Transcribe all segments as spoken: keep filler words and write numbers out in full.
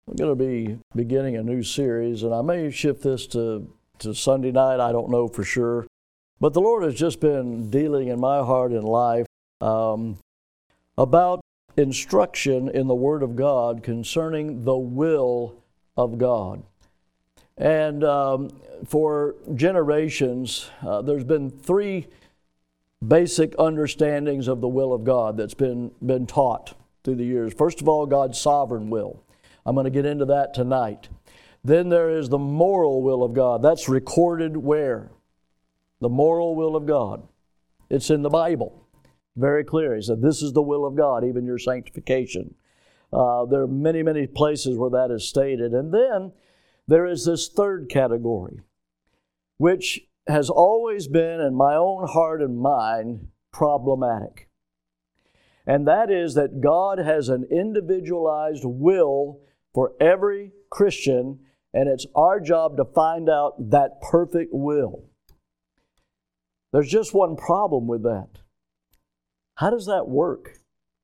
We're going to be beginning a new series, and I may shift this to, to Sunday night. I don't know for sure. But the Lord has just been dealing in my heart and life um, about instruction in the Word of God concerning the will of God. And um, for generations, uh, there's been three basic understandings of the will of God that's been, been taught through the years. First of all, God's sovereign will. I'm going to get into that tonight. Then there is the moral will of God. That's recorded where? The moral will of God. It's in the Bible. Very clear. He said, this is the will of God, even your sanctification. Uh, there are many, many places where that is stated. And then there is this third category, which has always been, in my own heart and mind, problematic. And that is that God has an individualized will for every Christian, and it's our job to find out that perfect will. There's just one problem with that. How does that work?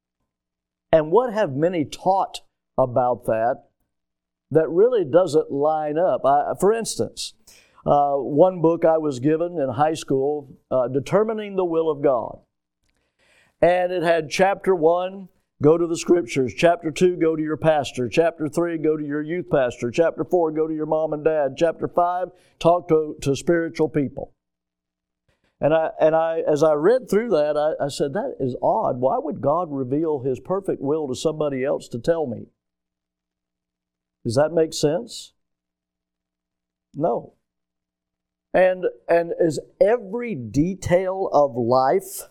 And what have many taught about that that really doesn't line up? I, for instance, uh, one book I was given in high school, uh, Determining the Will of God. And it had chapter one, go to the Scriptures. Chapter two, go to your pastor. Chapter three, go to your youth pastor. Chapter four, go to your mom and dad. Chapter five, talk to, to spiritual people. And I, and I, as I read through that, I, I said, that is odd. Why would God reveal His perfect will to somebody else to tell me? Does that make sense? No. And, and is every detail of life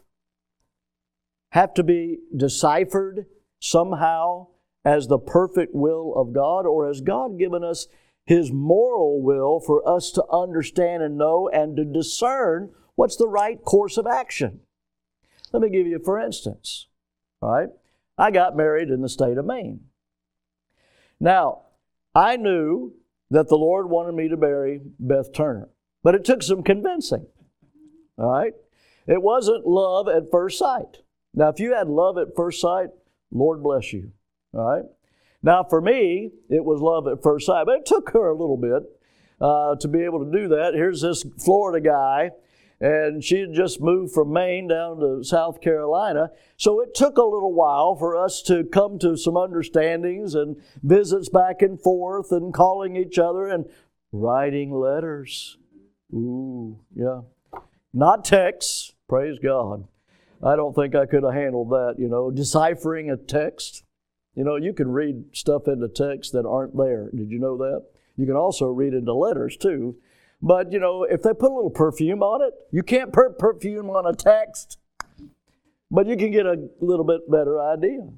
have to be deciphered somehow as the perfect will of God? Or has God given us His moral will for us to understand and know and to discern what's the right course of action? Let me give you, for instance, all right? I got married in the state of Maine. Now, I knew that the Lord wanted me to marry Beth Turner, but it took some convincing, all right? It wasn't love at first sight. Now, if you had love at first sight, Lord bless you, all right? Now, for me, it was love at first sight, but it took her a little bit uh, to be able to do that. Here's this Florida guy, and she had just moved from Maine down to South Carolina, so it took a little while for us to come to some understandings and visits back and forth and calling each other and writing letters. Ooh, yeah. Not texts, praise God. I don't think I could have handled that, you know, deciphering a text. You know, you can read stuff into text that aren't there. Did you know that? You can also read into letters, too. But, you know, if they put a little perfume on it, you can't put perfume on a text, but you can get a little bit better idea.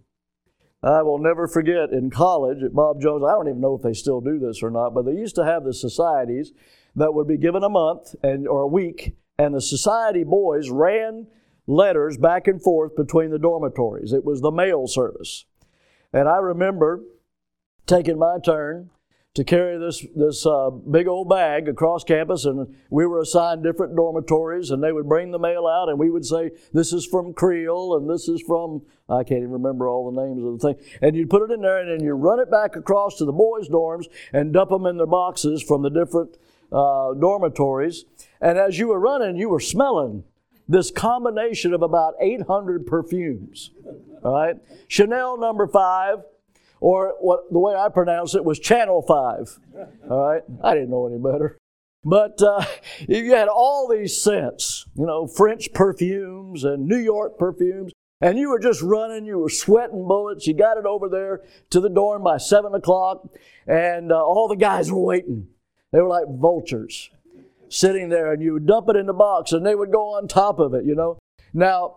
I will never forget in college at Bob Jones, I don't even know if they still do this or not, but they used to have the societies that would be given a month and or a week, and the society boys ran letters back and forth between the dormitories. It was the mail service. And I remember taking my turn to carry this this uh, big old bag across campus, and we were assigned different dormitories, and they would bring the mail out, and we would say, this is from Creel, and this is from, I can't even remember all the names of the thing, and you'd put it in there, and then you run it back across to the boys' dorms and dump them in their boxes from the different uh, dormitories, and as you were running, you were smelling this combination of about eight hundred perfumes, all right? Chanel number five, or what the way I pronounce it was Channel five, all right? I didn't know any better. But uh, you had all these scents, you know, French perfumes and New York perfumes, and you were just running, you were sweating bullets. You got it over there to the dorm by seven o'clock, and uh, all the guys were waiting. They were like vultures sitting there, and you would dump it in the box, and they would go on top of it, you know. Now,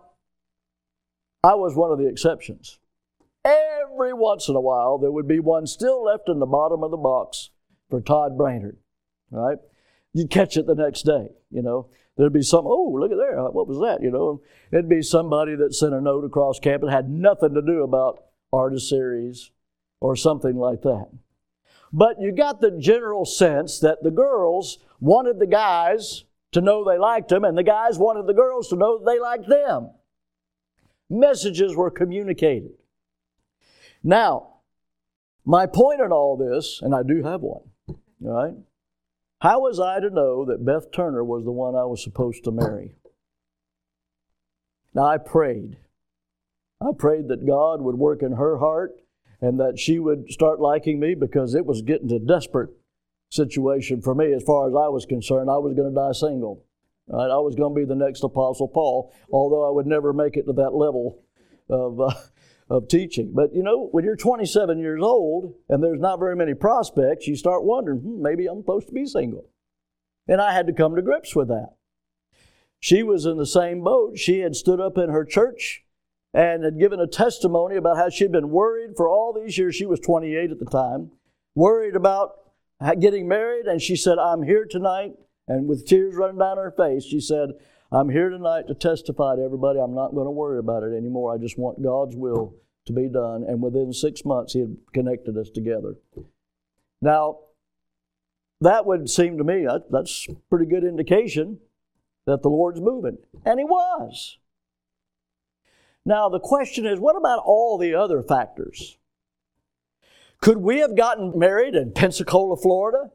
I was one of the exceptions. Every once in a while, there would be one still left in the bottom of the box for Todd Brainerd, right? You'd catch it the next day, you know. There'd be some, oh, look at there, what was that, you know? It'd be somebody that sent a note across campus, had nothing to do about artist series or something like that. But you got the general sense that the girls wanted the guys to know they liked them, and the guys wanted the girls to know they liked them. Messages were communicated. Now, My point in all this, and I do have one, all right? How was I to know that Beth Turner was the one I was supposed to marry? Now, I prayed. I prayed that God would work in her heart and that she would start liking me, because it was getting to a desperate situation for me as far as I was concerned. I was going to die single. Right? I was going to be the next Apostle Paul, although I would never make it to that level of uh, of teaching. But, you know, when you're twenty-seven years old and there's not very many prospects, you start wondering, hmm, maybe I'm supposed to be single. And I had to come to grips with that. She was in the same boat. She had stood up in her church and had given a testimony about how she'd been worried for all these years. She was twenty-eight at the time, worried about getting married. And she said, I'm here tonight. And with tears running down her face, she said, I'm here tonight to testify to everybody. I'm not going to worry about it anymore. I just want God's will to be done. And within six months, He had connected us together. Now, that would seem to me, that's a pretty good indication that the Lord's moving. And He was. Now, the question is, what about all the other factors? Could we have gotten married in Pensacola, Florida?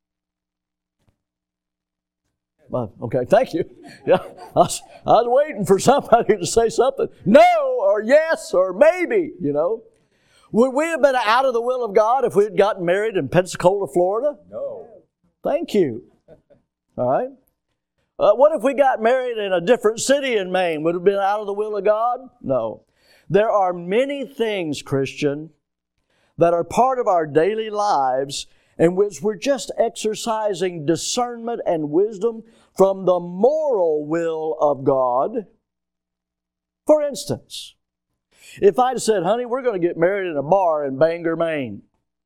Uh, okay, thank you. Yeah, I was, I was waiting for somebody to say something. No, or yes, or maybe, you know. Would we have been out of the will of God if we had gotten married in Pensacola, Florida? No. Thank you. All right. Uh, what if we got married in a different city in Maine? Would it have been out of the will of God? No. There are many things, Christian, that are part of our daily lives in which we're just exercising discernment and wisdom from the moral will of God. For instance, if I'd said, honey, we're going to get married in a bar in Bangor, Maine,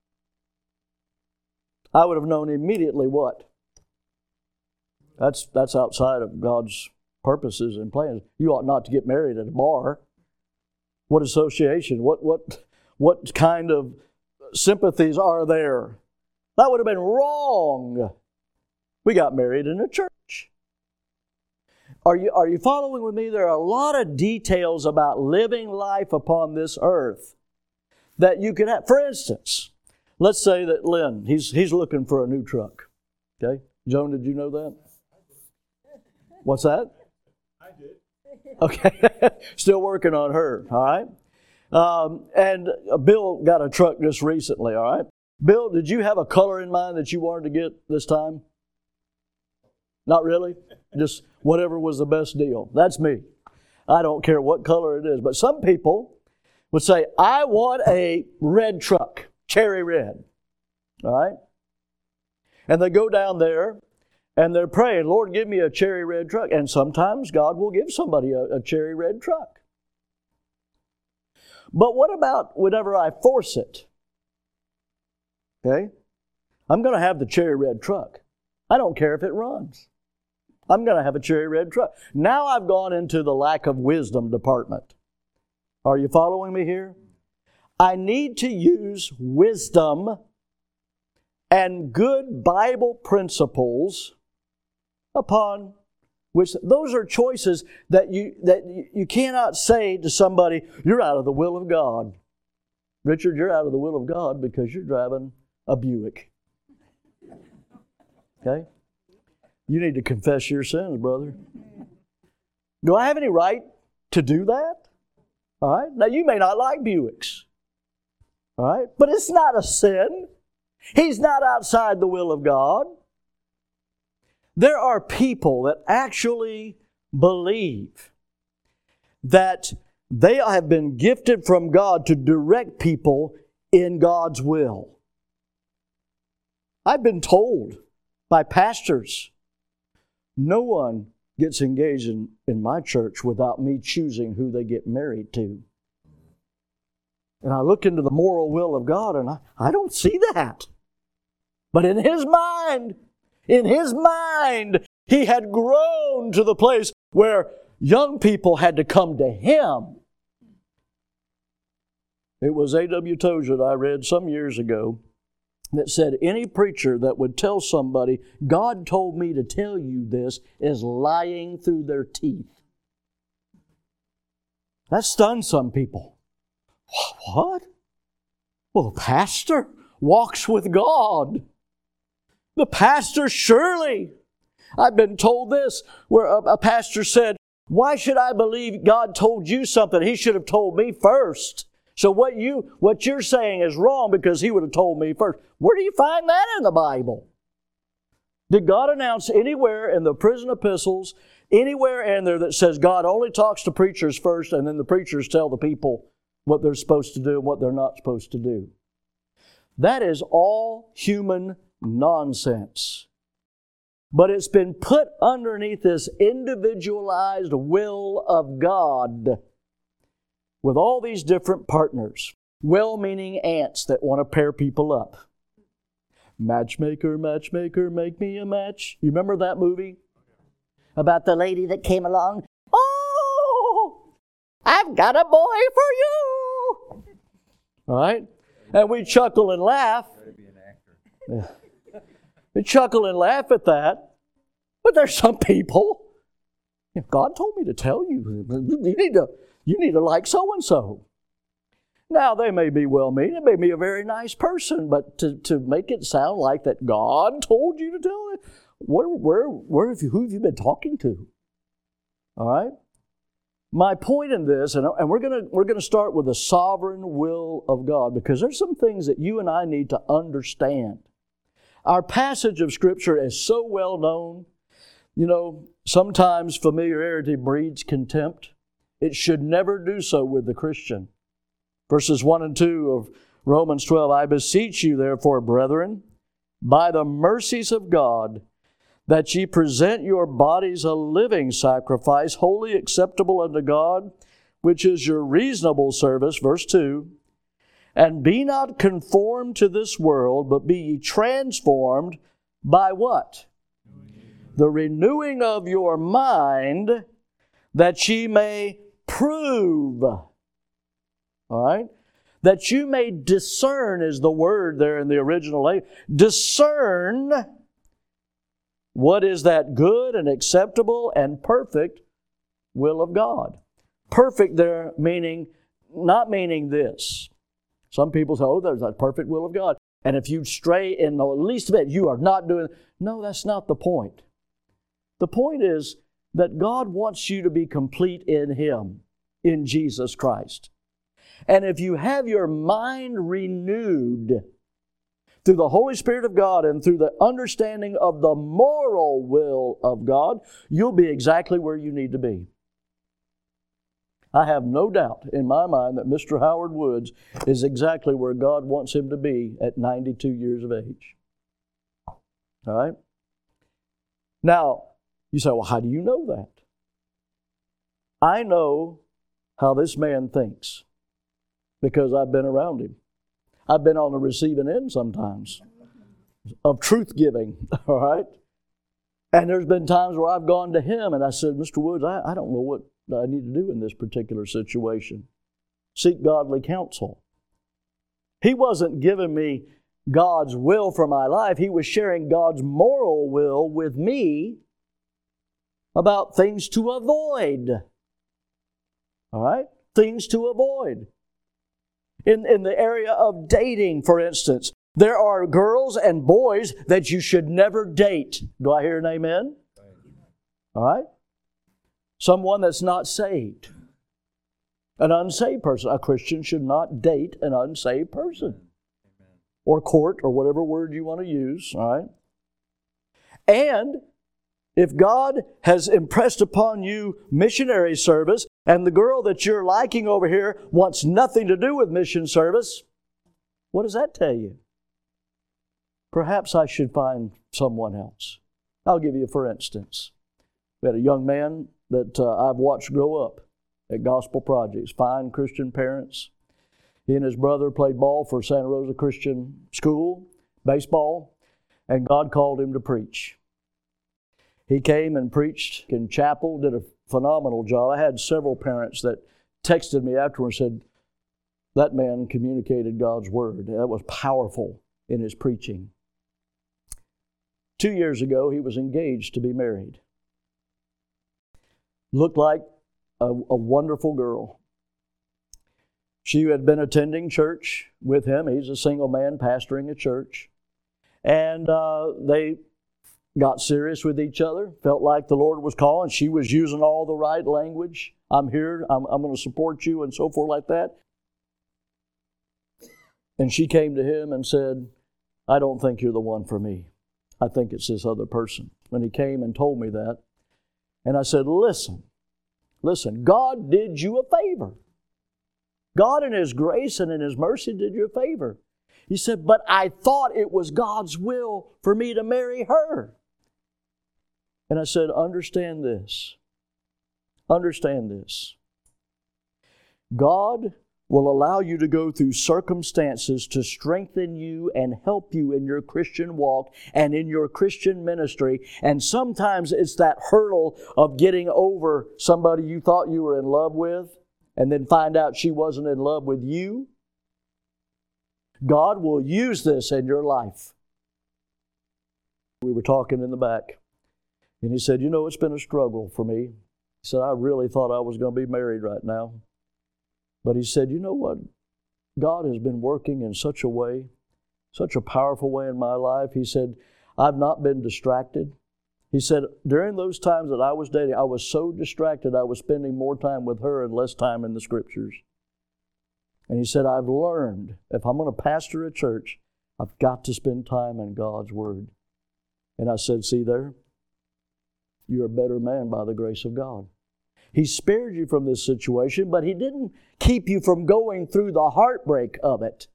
I would have known immediately what? That's, that's outside of God's purposes and plans. You ought not to get married at a bar. What association? What, what, what kind of sympathies are there? That would have been wrong. We got married in a church. Are you, are you following with me? There are a lot of details about living life upon this earth that you can have. For instance, let's say that Lynn, he's, he's looking for a new truck. Okay? Joan, did you know that? What's that? I did. Okay. Still working on her, all right? Um, and Bill got a truck just recently, all right? Bill, did you have a color in mind that you wanted to get this time? Not really? Just whatever was the best deal. That's me. I don't care what color it is. But some people would say, I want a red truck, cherry red. All right? And they go down there and they're praying, Lord, give me a cherry red truck. And sometimes God will give somebody a, a cherry red truck. But what about whenever I force it? Okay? I'm going to have the cherry red truck. I don't care if it runs. I'm going to have a cherry red truck. Now I've gone into the lack of wisdom department. Are you following me here? I need to use wisdom and good Bible principles upon which those are choices that you that you cannot say to somebody, you're out of the will of God. Richard, you're out of the will of God because you're driving a Buick. Okay? You need to confess your sins, brother. Do I have any right to do that? All right? Now, you may not like Buicks. All right? But it's not a sin. He's not outside the will of God. There are people that actually believe that they have been gifted from God to direct people in God's will. I've been told by pastors, no one gets engaged in, in my church without me choosing who they get married to. And I look into the moral will of God and I, I don't see that. But in His mind, in His mind, He had grown to the place where young people had to come to Him. It was A W Tozer that I read some years ago that said any preacher that would tell somebody, God told me to tell you this, is lying through their teeth. That stuns some people. What? Well, the pastor walks with God. The pastor surely. I've been told this, where a, a pastor said, why should I believe God told you something? He should have told me first. So what you what you're saying is wrong because He would have told me first. Where do you find that in the Bible? Did God announce anywhere in the prison epistles, anywhere in there that says God only talks to preachers first and then the preachers tell the people what they're supposed to do and what they're not supposed to do? That is all human nonsense. But it's been put underneath this individualized will of God with all these different partners. Well-meaning ants that want to pair people up. Matchmaker, matchmaker, make me a match. You remember that movie? About the lady that came along. Oh, I've got a boy for you. All right? And we chuckle and laugh. Yeah. We chuckle and laugh at that. But there's some people, if God told me to tell you, you need to, you need to like so-and-so. Now, they may be well-meaning, they may be a very nice person, but to, to make it sound like that God told you to tell it, where, where, where have you, who have you been talking to? All right? My point in this, and, and we're going we're gonna start with the sovereign will of God, because there's some things that you and I need to understand. Our passage of Scripture is so well known. You know, sometimes familiarity breeds contempt. It should never do so with the Christian. Verses one and two of Romans twelve, I beseech you, therefore, brethren, by the mercies of God, that ye present your bodies a living sacrifice, wholly acceptable unto God, which is your reasonable service, verse two, and be not conformed to this world, but be ye transformed by what? The renewing of your mind, that ye may prove. All right? That you may discern is the word there in the original language. Discern what is that good and acceptable and perfect will of God. Perfect there meaning, not meaning this. Some people say, oh, there's that perfect will of God. And if you stray in the least bit, you are not doing... No, that's not the point. The point is that God wants you to be complete in Him, in Jesus Christ. And if you have your mind renewed through the Holy Spirit of God and through the understanding of the moral will of God, you'll be exactly where you need to be. I have no doubt in my mind that Mister Howard Woods is exactly where God wants him to be at ninety-two years of age. All right? Now, you say, well, how do you know that? I know how this man thinks because I've been around him. I've been on the receiving end sometimes of truth giving, all right? And there's been times where I've gone to him and I said, Mister Woods, I, I don't know what I need to do in this particular situation. Seek godly counsel. He wasn't giving me God's will for my life. He was sharing God's moral will with me about things to avoid. All right? Things to avoid. In, in the area of dating, for instance, there are girls and boys that you should never date. Do I hear an amen? All right? Someone that's not saved. An unsaved person. A Christian should not date an unsaved person. Or court, or whatever word you want to use. All right? And if God has impressed upon you missionary service, and the girl that you're liking over here wants nothing to do with mission service, what does that tell you? Perhaps I should find someone else. I'll give you for instance. We had a young man that uh, I've watched grow up at Gospel Projects. Fine Christian parents. He and his brother played ball for Santa Rosa Christian School, baseball, and God called him to preach. He came and preached in chapel, did a phenomenal job. I had several parents that texted me afterwards and said, that man communicated God's Word. That was powerful in his preaching. Two years ago, he was engaged to be married. Looked like a, a wonderful girl. She had been attending church with him. He's a single man pastoring a church. And uh, they got serious with each other, felt like the Lord was calling. She was using all the right language. I'm here, I'm, I'm going to support you, and so forth like that. And she came to him and said, I don't think you're the one for me. I think it's this other person. When he came and told me that, and I said, listen, listen, God did you a favor. God in His grace and in His mercy did you a favor. He said, but I thought it was God's will for me to marry her. And I said, understand this. Understand this. God will allow you to go through circumstances to strengthen you and help you in your Christian walk and in your Christian ministry. And sometimes it's that hurdle of getting over somebody you thought you were in love with and then find out she wasn't in love with you. God will use this in your life. We were talking in the back, and he said, you know, it's been a struggle for me. He said, I really thought I was going to be married right now. But he said, you know what? God has been working in such a way, such a powerful way in my life. He said, I've not been distracted. He said, during those times that I was dating, I was so distracted I was spending more time with her and less time in the Scriptures. And he said, I've learned, if I'm going to pastor a church, I've got to spend time in God's Word. And I said, see there? You're a better man by the grace of God. He spared you from this situation, but He didn't keep you from going through the heartbreak of it.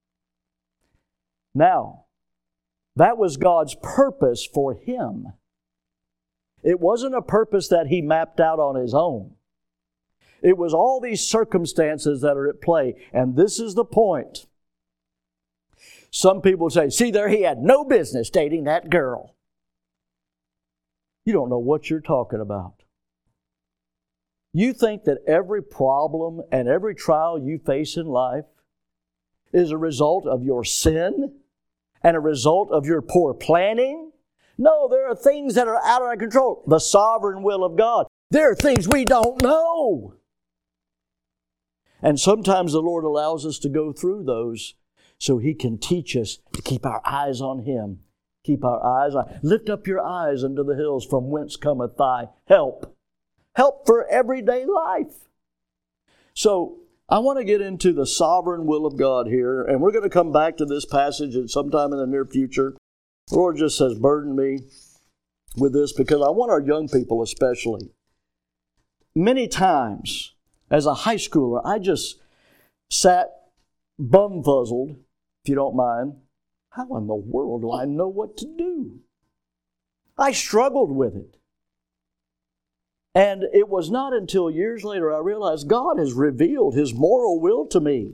Now, that was God's purpose for him. It wasn't a purpose that he mapped out on his own. It was all these circumstances that are at play. And this is the point. Some people say, see there, he had no business dating that girl. You don't know what you're talking about. You think that every problem and every trial you face in life is a result of your sin and a result of your poor planning? No, there are things that are out of our control. The sovereign will of God. There are things we don't know. And sometimes the Lord allows us to go through those so He can teach us to keep our eyes on Him. Keep our eyes on. Lift up your eyes unto the hills from whence cometh thy help. Help for everyday life. So, I want to get into the sovereign will of God here, and we're going to come back to this passage at sometime in the near future. The Lord just has burdened me with this because I want our young people especially. Many times, as a high schooler, I just sat bumfuzzled, if you don't mind. How in the world do I know what to do? I struggled with it. And it was not until years later I realized God has revealed His moral will to me.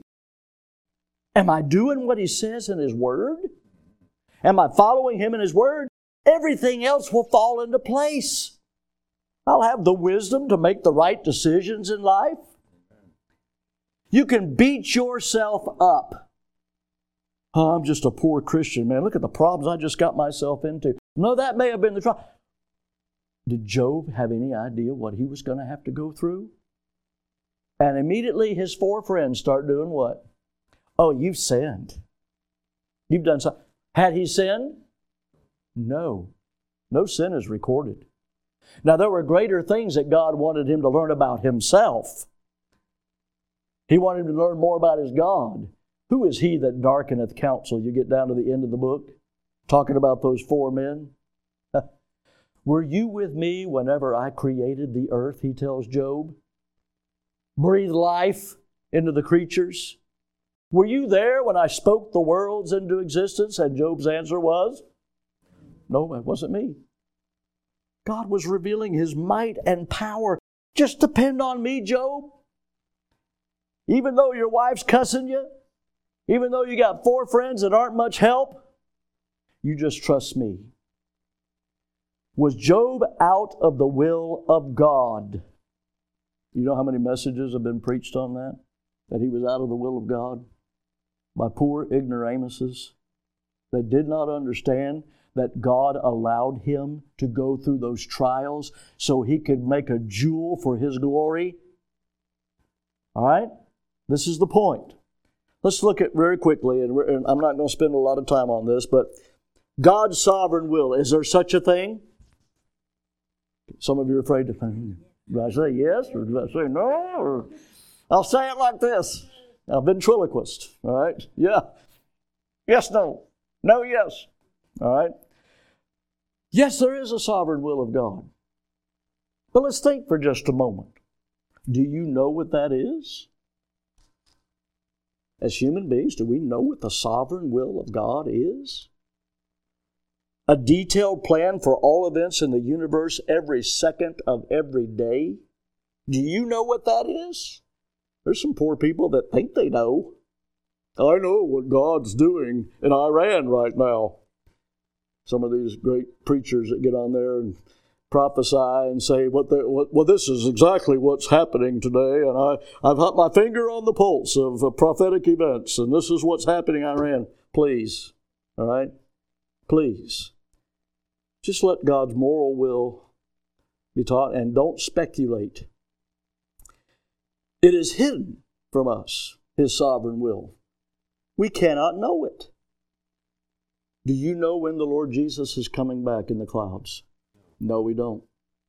Am I doing what He says in His Word? Am I following Him in His Word? Everything else will fall into place. I'll have the wisdom to make the right decisions in life. You can beat yourself up. Oh, I'm just a poor Christian, man. Look at the problems I just got myself into. No, that may have been the trouble. Did Job have any idea what he was going to have to go through? And immediately his four friends start doing what? Oh, you've sinned. You've done something. Had he sinned? No. No sin is recorded. Now, there were greater things that God wanted him to learn about Himself. He wanted him to learn more about his God. Who is he that darkeneth counsel? You get down to the end of the book, talking about those four men. Were you with me whenever I created the earth, he tells Job? Breathed life into the creatures. Were you there when I spoke the worlds into existence? And Job's answer was, no, it wasn't me. God was revealing His might and power. Just depend on me, Job. Even though your wife's cussing you, even though you got four friends that aren't much help, you just trust me. Was Job out of the will of God? You know how many messages have been preached on that? That he was out of the will of God? By poor ignoramuses. They did not understand that God allowed him to go through those trials so he could make a jewel for His glory. All right? This is the point. Let's look at very quickly, and, and I'm not going to spend a lot of time on this, but God's sovereign will. Is there such a thing? Some of you are afraid to think. Do I say yes or do I say no? Or I'll say it like this. I've been ventriloquist. All right? Yeah. Yes, no. No, yes. All right? Yes, there is a sovereign will of God. But let's think for just a moment. Do you know what that is? As human beings, do we know what the sovereign will of God is? A detailed plan for all events in the universe every second of every day? Do you know what that is? There's some poor people that think they know. I know what God's doing in Iran right now. Some of these great preachers that get on there and prophesy and say, what they, what, well, this is exactly what's happening today, and I, I've got my finger on the pulse of uh, prophetic events, and this is what's happening in Iran. Please, all right? Please. Just let God's moral will be taught, and don't speculate. It is hidden from us, His sovereign will. We cannot know it. Do you know when the Lord Jesus is coming back in the clouds? No, we don't.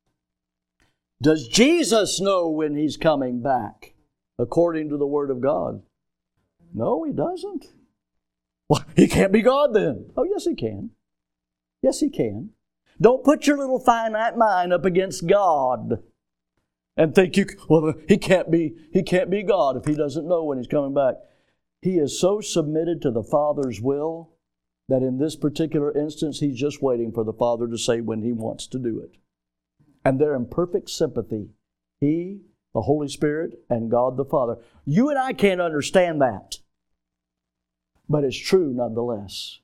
Does Jesus know when He's coming back, according to the Word of God? No, He doesn't. Well, He can't be God then. Oh, yes, He can. Yes, He can. Don't put your little finite mind up against God and think you, well, He can't be, He can't be God if He doesn't know when He's coming back. He is so submitted to the Father's will that in this particular instance, He's just waiting for the Father to say when He wants to do it. And they're in perfect sympathy. He, the Holy Spirit, and God the Father. You and I can't understand that. But it's true nonetheless.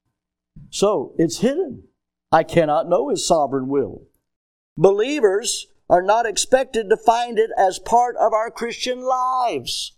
So, it's hidden. I cannot know His sovereign will. Believers are not expected to find it as part of our Christian lives.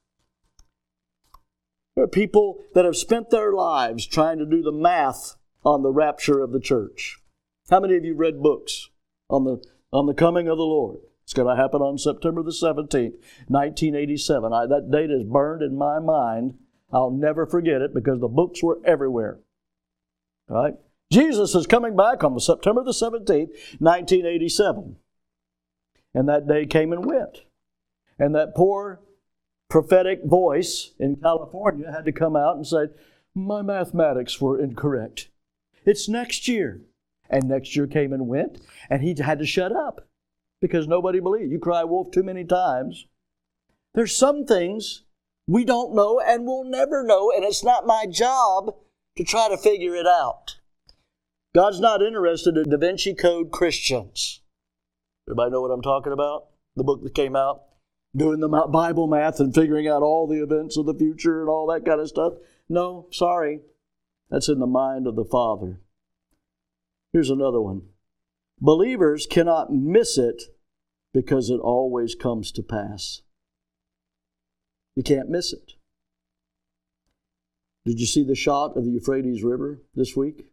There are people that have spent their lives trying to do the math on the rapture of the church. How many of you read books on the on the coming of the Lord? It's going to happen on September the seventeenth, nineteen eighty-seven. I, that date is burned in my mind. I'll never forget it because the books were everywhere. All right? Jesus is coming back on September the seventeenth, nineteen eighty-seven. And that day came and went. And that poor prophetic voice in California had to come out and say, my mathematics were incorrect. It's next year. And next year came and went, and he had to shut up because nobody believed. You cry wolf too many times. There's some things we don't know and we'll never know, and it's not my job to try to figure it out. God's not interested in Da Vinci Code Christians. Everybody know what I'm talking about? The book that came out? Doing the Bible math and figuring out all the events of the future and all that kind of stuff. No, sorry. That's in the mind of the Father. Here's another one. Believers cannot miss it because it always comes to pass. You can't miss it. Did you see the shot of the Euphrates River this week?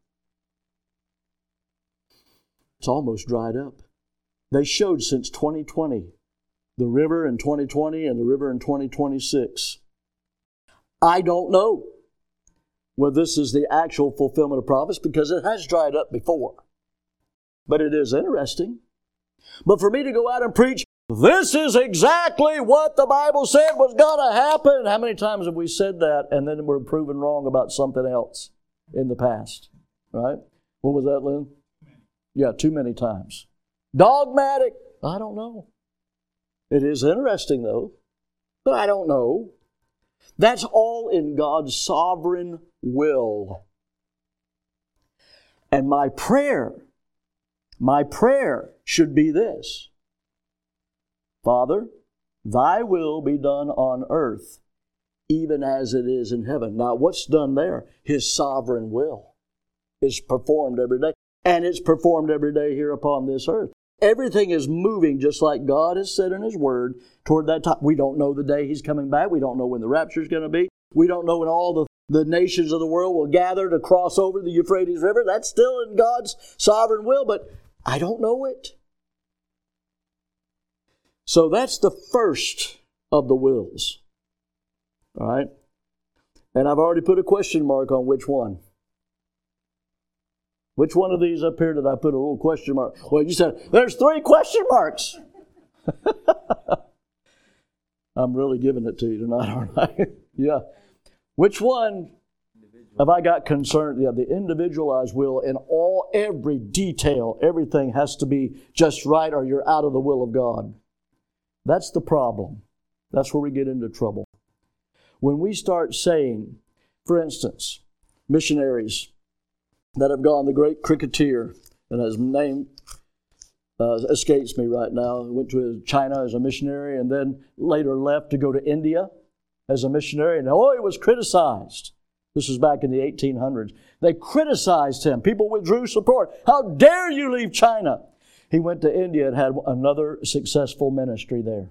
It's almost dried up. They showed since twenty twenty. The river in twenty twenty and the river in twenty twenty-six. I don't know whether this is the actual fulfillment of prophecy because it has dried up before. But it is interesting. But for me to go out and preach, this is exactly what the Bible said was going to happen. How many times have we said that and then we're proven wrong about something else in the past? Right? What was that, Lynn? Yeah, too many times. Dogmatic. I don't know. It is interesting, though, but I don't know. That's all in God's sovereign will. And my prayer, my prayer should be this. Father, Thy will be done on earth, even as it is in heaven. Now, what's done there? His sovereign will is performed every day, and it's performed every day here upon this earth. Everything is moving just like God has said in His Word toward that time. We don't know the day He's coming back. We don't know when the rapture is going to be. We don't know when all the, the nations of the world will gather to cross over the Euphrates River. That's still in God's sovereign will, but I don't know it. So that's the first of the wills. All right? And I've already put a question mark on which one. Which one of these up here did I put a little question mark? Well, you said, there's three question marks. I'm really giving it to you tonight, aren't I? Yeah. Which one have I got concerned? Yeah, the individualized will in all, every detail, everything has to be just right or you're out of the will of God. That's the problem. That's where we get into trouble. When we start saying, for instance, missionaries that have gone, the great cricketer, and his name uh, escapes me right now, went to China as a missionary and then later left to go to India as a missionary. And oh, he was criticized. This was back in the eighteen hundreds. They criticized him. People withdrew support. How dare you leave China? He went to India and had another successful ministry there.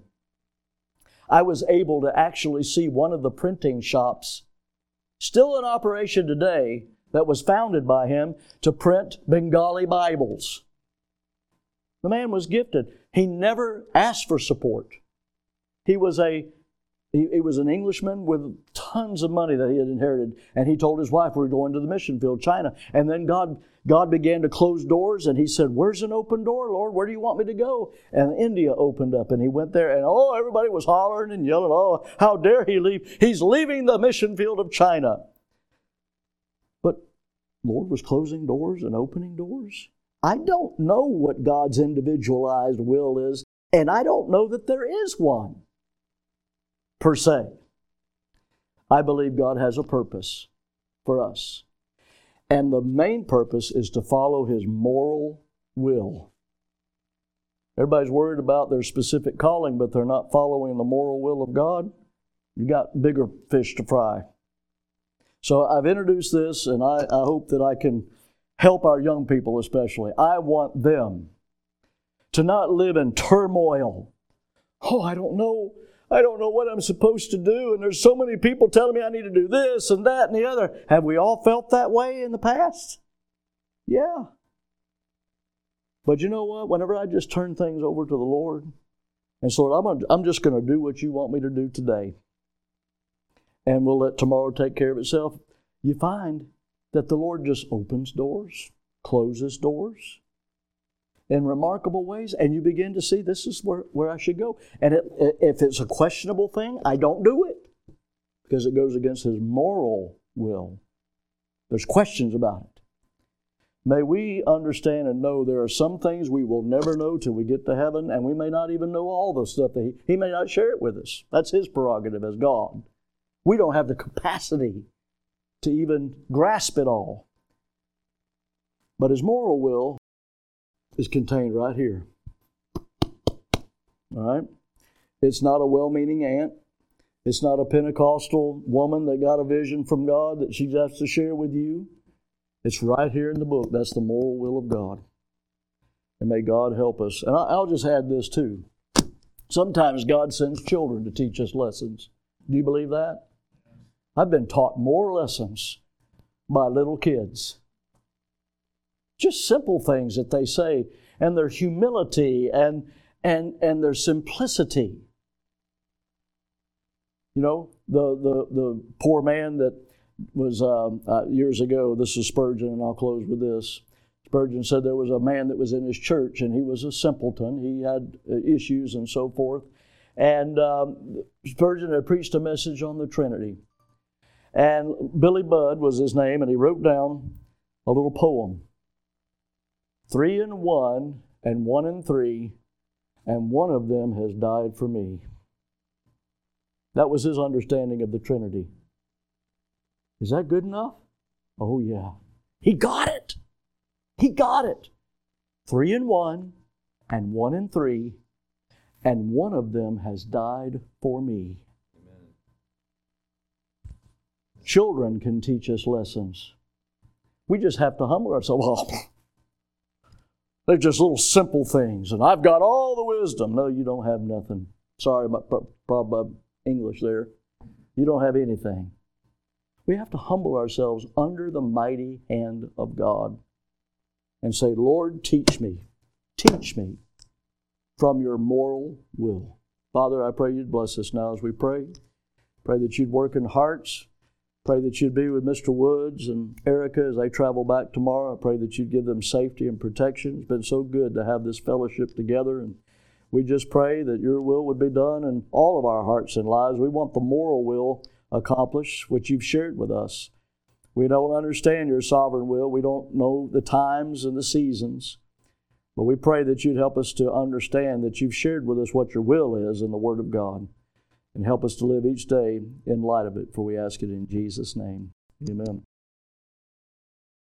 I was able to actually see one of the printing shops, still in operation today, that was founded by him to print Bengali Bibles. The man was gifted. He never asked for support. He was a he, he was an Englishman with tons of money that he had inherited, and he told his wife, we're going to the mission field, China. And then God God began to close doors, and he said, where's an open door, Lord? Where do you want me to go? And India opened up, and he went there, and oh, everybody was hollering and yelling, oh, how dare he leave? He's leaving the mission field of China. But the Lord was closing doors and opening doors. I don't know what God's individualized will is, and I don't know that there is one, per se. I believe God has a purpose for us. And the main purpose is to follow His moral will. Everybody's worried about their specific calling, but they're not following the moral will of God. You've got bigger fish to fry. So I've introduced this, and I, I hope that I can help our young people especially. I want them to not live in turmoil. Oh, I don't know. I don't know what I'm supposed to do, and there's so many people telling me I need to do this and that and the other. Have we all felt that way in the past? Yeah. But you know what? Whenever I just turn things over to the Lord, and so I'm, gonna, I'm just going to do what you want me to do today, and we'll let tomorrow take care of itself, you find that the Lord just opens doors, closes doors in remarkable ways, and you begin to see this is where, where I should go. And it, if it's a questionable thing, I don't do it because it goes against His moral will. There's questions about it. May we understand and know there are some things we will never know till we get to heaven, and we may not even know all the stuff that He, he may not share it with us. That's His prerogative as God. We don't have the capacity to even grasp it all. But His moral will is contained right here. All right? It's not a well-meaning aunt. It's not a Pentecostal woman that got a vision from God that she has to share with you. It's right here in the book. That's the moral will of God. And may God help us. And I'll just add this too. Sometimes God sends children to teach us lessons. Do you believe that? I've been taught more lessons by little kids. Just simple things that they say, and their humility and and and their simplicity. You know, the the the poor man that was um, uh, years ago. This is Spurgeon, and I'll close with this. Spurgeon said there was a man that was in his church, and he was a simpleton. He had issues and so forth. And um, Spurgeon had preached a message on the Trinity. And Billy Budd was his name, and he wrote down a little poem. Three in one, and one in three, and one of them has died for me. That was his understanding of the Trinity. Is that good enough? Oh, yeah. He got it. He got it. Three in one, and one in three, and one of them has died for me. Amen. Children can teach us lessons. We just have to humble ourselves. Oh, they're just little simple things, and I've got all the wisdom. No, you don't have nothing. Sorry about probably English there. You don't have anything. We have to humble ourselves under the mighty hand of God and say, Lord, teach me. Teach me from your moral will. Father, I pray you'd bless us now as we pray. Pray that you'd work in hearts. Pray that you'd be with Mister Woods and Erica as they travel back tomorrow. I pray that you'd give them safety and protection. It's been so good to have this fellowship together, and we just pray that your will would be done in all of our hearts and lives. We want the moral will accomplished, which you've shared with us. We don't understand your sovereign will. We don't know the times and the seasons. But we pray that you'd help us to understand that you've shared with us what your will is in the Word of God. And help us to live each day in light of it, for we ask it in Jesus' name. Amen.